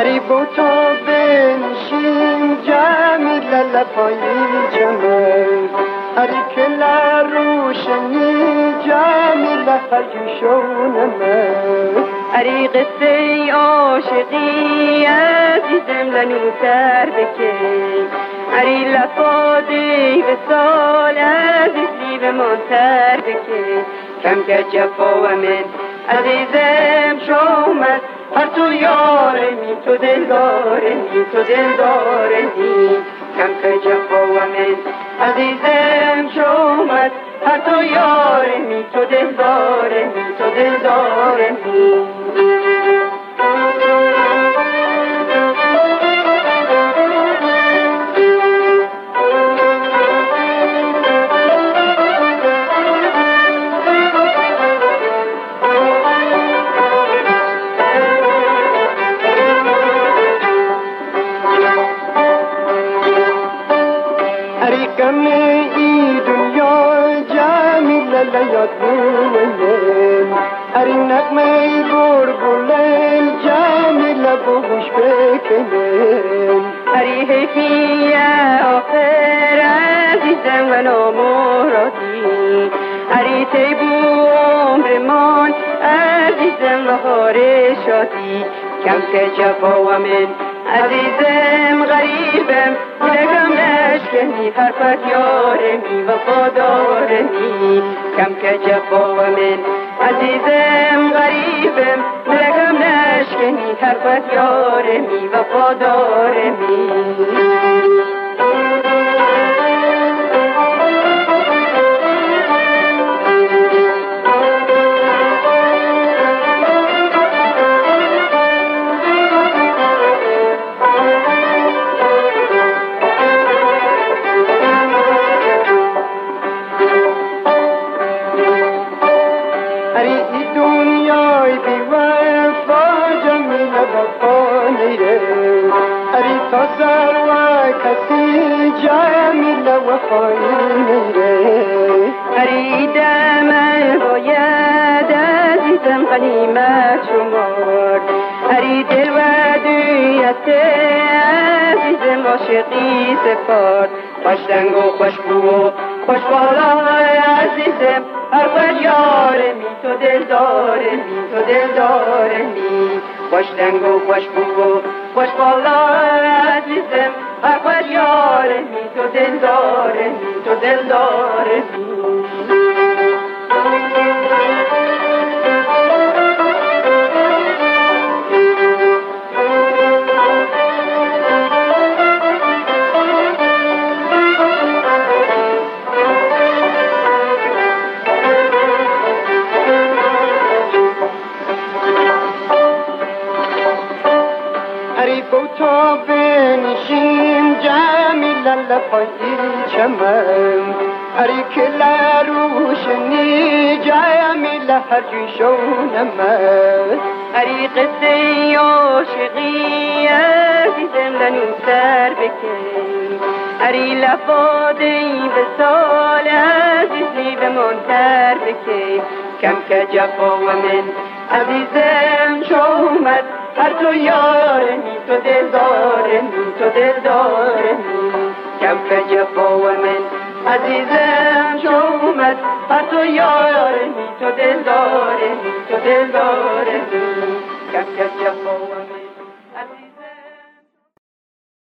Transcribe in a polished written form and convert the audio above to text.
اری با تا بنشین جمیل لپای جمل اری که لروشنی جمیل هرجوشونمه اری قصه عاشقی عزیزم لنوتر بکی اری لفادی وصال عزیزی به منتر بکی کم که جفا و من عزیزم شومد هر تو یارمی تو دلدارمی تو دلدارمی کم که جفا و من عزیزم شومد هر تو یارمی تو دلدارمی تو دلدارمی غم ای دنیا جمیل لیاد بومن اری نغمه برگلن جمیل بگوش بکنن اری حیفی آخر عزیزم و نامرادی اری تیبو عمر من عزیزم و خاره شادی کم که جفا و من عزیزم غریبم نگم نشکنی حرفت یارمی وفادارمی کم که جفا و من عزیزم غریبم نگم نشکنی حرفت یارمی وفادارمی اری تا زروا کسی جمیل وفایی میره اری دم باید عزیزم غنیمت شمار اری دل و دویت عزیزم عاشقی سپار خوش رنگ و خوش بو و خوش بالا عزیزم هر خوش یارمی تو دلدارمی تو دلدارمی خوش رنگ و خوش بو و خوش بالا عزیزم هر خوش یارمی تو دلدارمی تو دلدارمی اری با تا بنشین جمیل لپای چمن اری که لروشنی جمیل هرجوشونمه اری قصه عاشقی عزیزم لنوتر بکی اری لفادی وصال عزیزی به منتر بکی کم که جفا و من عزیزم شومد هر تو یارمی تو دلدارمی تو دلدارمی کم که جفا و من عزیزم شومد هر تو یارمی تو دلدارمی تو دلدارمی کم که جفا